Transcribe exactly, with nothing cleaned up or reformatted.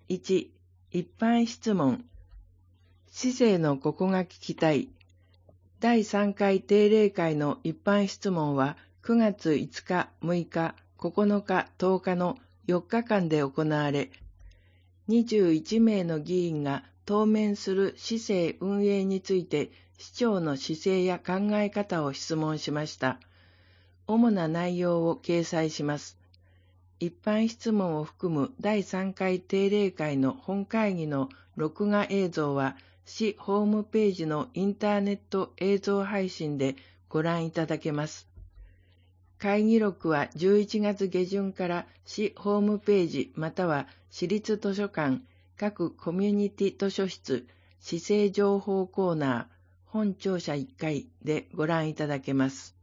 いち、一般質問。市政のここが聞きたい。だいさんかい定例会の一般質問はくがついつか、むいか、ここのか、とおかのよっかかんで行われ、にじゅういちめいの議員が当面する市政運営について市長の姿勢や考え方を質問しました。主な内容を掲載します。一般質問を含むだいさんかい定例会の本会議の録画映像は市ホームページのインターネット映像配信でご覧いただけます。会議録はじゅういちがつげじゅんから市ホームページまたは市立図書館、各コミュニティ図書室、市政情報コーナー、本庁舎いっかいでご覧いただけます。